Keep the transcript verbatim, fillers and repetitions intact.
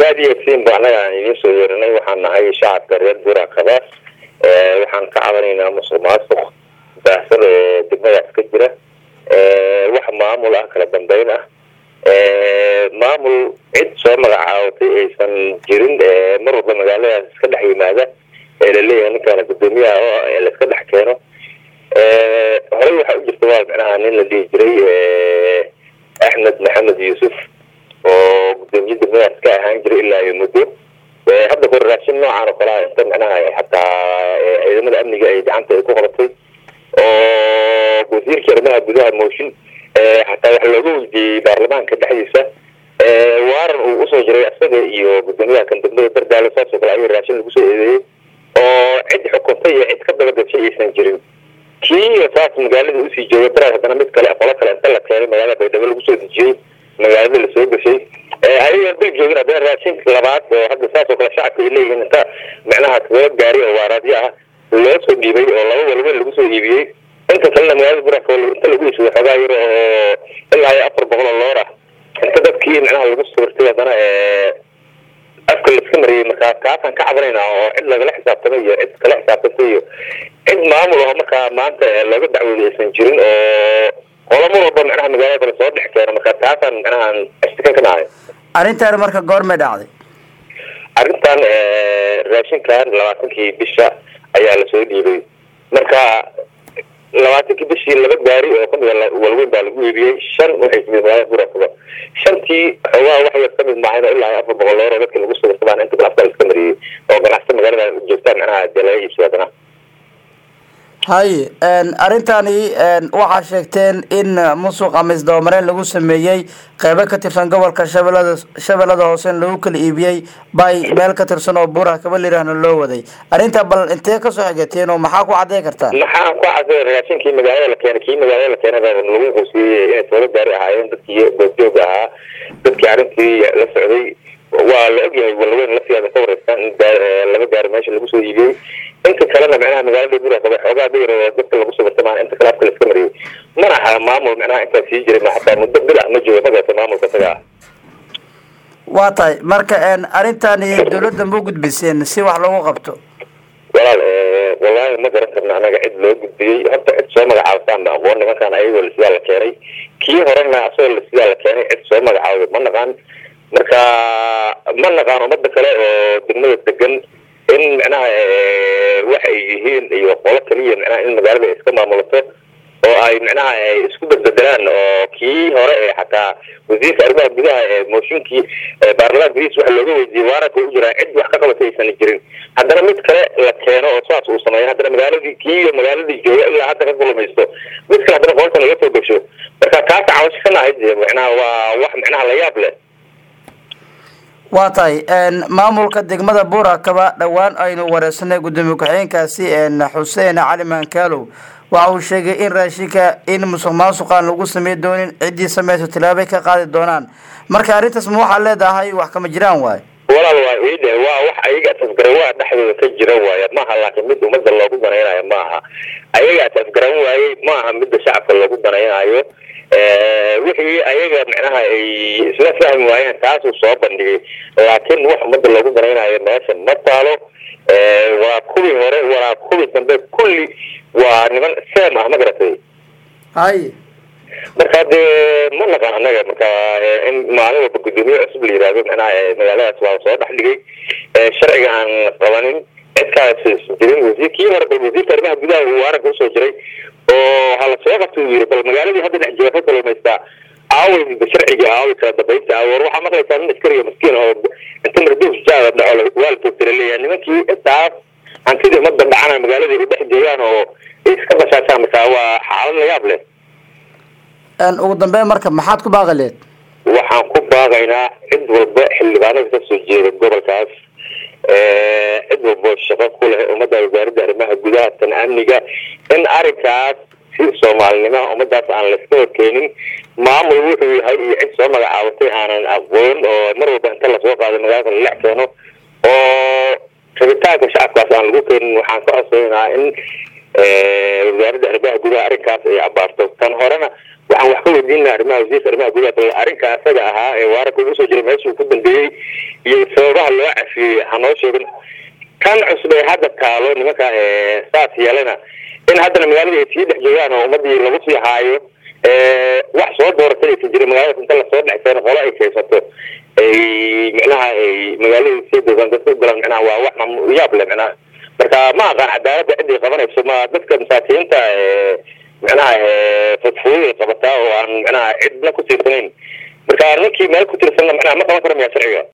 saadi yasiin baa anaga idin soo yeernay waxaan nahay shacabka reer Buurhakaba ee waxaan ka cabanaynaa musuqmaasuq baahsan ee degmadaas ka jira ee wax maamul ah kala dambeyn ah ee maamul cid soo magacaawatay aysan jirin ee mar walba magaaladaas iska dhex yimaada ee la leeyahay ninkaan gudoomiyaha oo la iska dhex keeno ee hore waxa u jirta waa macnaha nin la dhihi jiray ee Ahmed Maxamed Yusuf oo gudoomiyaha degmadaas ka ahaan jiray ilaa iyo muddo hadda hore raashin noocan oo kale ah inta macnaha xataa ciidamada amniga ay gacanta ay ku qabatay oo wasiirka arrimaha gudaha mooshin ee xataa wax looga weydiiyey baarlamaanka dhexdiisa ee waaran uu usoo jiray asaga iyo gudoomiyaha kan degmada Dardaalo saasoo kale ayay raashin lagu soo eedeeyay oo cid xukuntay iyo cid ka daba gashay aysan jirin kii taas magaalada u sii joogay taraa haddana mid kale aqoon kale inta la keenay magaalada Baydhabo lagu soo dejiyay magaalada la soo gashay ee ay dib joogin hadda raashin labaad oo hadda saas oo kale shacabka ay leeyihiin inta macnaha soo gaari oo waaraadyo ah loo soo dhiibay oo laba walba lagu soo iibiyay inta kalena magaalada Buurhakaba inta lagu iibsaday xogaa yar oo ilaa afar boqol oo loor ah inta dadkii macnaha lagu sawirtay hadana ee afka la iska mariyay markaa kaasan ka cabanaynaa oo cid lagala xisaabtamay iyo cid kala xisaabtantay iyo cid maamul oo markaa maanta laga dacwoolaysan jirin oo qolamo walba macnaha magaalada soo dhex keena markaa taasan macnaha istikan ka nahay arrintan marka goorma dhacday arrintan ee raashinkan labaatankii bisha ayaa la soo dhiibay marka labaatankii bishii laba gaari oo kamid ah walweyn baa lagu iibiyey shan waxay timid magaalada Buurhakaba shantii xogaa wax yar kamid maahan ilaa afar boqol loor oo dadka lagu soo qabaan inta kale afka iska mariyay oo ganacsatada magaalada joogtaan macnaha dalay iibsadana hay een arintani een waxa sheegteen in musuq ama isdoomareen lagu sameeyay qaybo ka tirsan gobolka Shabeellada Shabeellada Hoose lagu kala iibiyay bay meel ka tirsan oo Buurhakaba leeyahay loo waday arinta bal intee ka soo xigateen oo maxaa ku cadeey kartaa maxaa ku cadeey raashinkii magaalada la keenay kii magaalada la keenay lagu qorsiyay inay soo gaari ahaayeen dadkii goobjoog ahaa dadkii arintii la socday waa la ogyahay walweyn la fiyaada ka wareegsan laba gaari meesha lagu soo iibiyay inta kalena macnaha magaalada Buurhakaba xogaa dheer oo dadka lagu soo bartamaana inta kale afka la iska mariyay mana aha maamul macnaha inta sii jiray ma xataa muddo bil ah ma joogo magaca maamulka taga waa tahay marka een arintani dawladda ma gudbiseen si wax lagu qabto walaal ee wallahi ma garan karna anaga cid loo gudbiyay hadda cid soo magacaabtaan ma aqoon nimankan ayagoo la sidaa la keenay kii horena asoo la sidaa la keenay cid soo magacaabay ma naqaan marka ma naqaan umada kale oo degmada degan in macnaha wax ay yihiin iyo qolo kaliya macnaha in magaalada iska maamulato oo ay macnaha isku beddelaan oo kii hore ee xataa wasiirka arrimaha gudaha ee mooshinkii baarlamaanka guddihiisa waxa looga weydiiyay waaranka u jira cid wax ka qabatay aysan jirin haddana mid kale la keeno oo saas uu sameeyo haddana magaaladii kii iyo magaaladii jooga ilaa hadda ka kulmaysto mid kale haddana qolka laga soo gasho marka taas cawasho ka nahay macnaha waa wax macnaha la yaab leh waa tahay een maamulka degmada Buurhakaba dhawaan aynu wareysanay gudoomiye ku-xigeenkaasi een Xuseen Cali Maankaalow waxa uu sheegay in raashinka in musuqmaasuqan lagu sameeyo doonin cidii sameeyay tilaabo ka qaadi doonaan marka arintaas ma waxa leedahay wax kama jiraan waay walaal waa eeday waa wax ayaga tasgaran waa dhaxdooda ka jira waay ma aha laakiin mid umada loogu danaynayo ma aha ayaga tasgaran waay ma aha mid shacabka loogu danaynayo ee wixii ayaga macnaha ay isla fahmi waayeen taas uu soo bandhigay laakiin wax umada loogu danaynayo meesha ma taalo ee waa kuwii hore waa kuwii dambe kulli waa niman seem ah ma garatay hay marka de ma naqaan anaga marka in maalin walba gudoomiye cusub la yiraahdo macnaha magaaladaas waa soo dhex dhigay ee sharciga aan qabanin cidkaas jirin wasiirkii hore wasiirka arrimaha gudaha uu waaranka usoo jiray oo hala soo qabtay uu yiri bal magaaladii hadda dhex jooga kalluumaysta aaway sharciga aaway kala dambeynta war waxa maqlaysaa nin askari miskiin oo inta marduuf jaada dhaco waa la toogtay leeyahay nimankii intaas hantidii umada dhacana magaaladii dhex joogaan oo iska bashaashaan marka waa xaalad la yaab leh een ugu dambeyn marka maxaad ku baaqaleed waxaan ku baaqaynaa cid walba xildhibaanada ka soo jeeda gobolkaas ee cid walba shaqo ku leh umada wasaaradda arrimaha gudaha tan amniga in arrinkaas si Soomaalnimo umadaas aan la soo keenin maamul wuxuu yahay iyo cid soo magacaabatay aanan aqoon oo mar walba inta la soo qaado magaalada la keeno oo rabitaanka shacabkaas aan lagu keenin waxaan ka codsanaynaa in wasaaradda arrimaha gudaha arrinkaas ay abaarto tan horena waxaan wax ka weydiinaa arrimaha wasiirka arrimaha gudaha arrinka asaga ahaa ee waararka ugu soo jiray meeshuu ku dambeeyey iyo sababaha loo cafiyey hanoo sheegin kan cusub ee hadda taalo nimanka saas yeelana in haddana magaalada ay sii dhex joogaan oo ummadii lagu sii haayo wax soo dooratay aysan jirin magaalada inta lasoo dhexseen qolo ay kaysato ay micnaha ay magaalada sii dogaan dadka u galaan micnaha waa wax yaab leh micnaha marka ma aqaan cadaaladda ciday qabanayso ma dadka masaakiinta micnaha fudfuuday qabataa oo aan micnaha cidna ku tiirsanayn marka ninkii meel ku tiirsanna micnaha ma qaban karo miyaa sharciga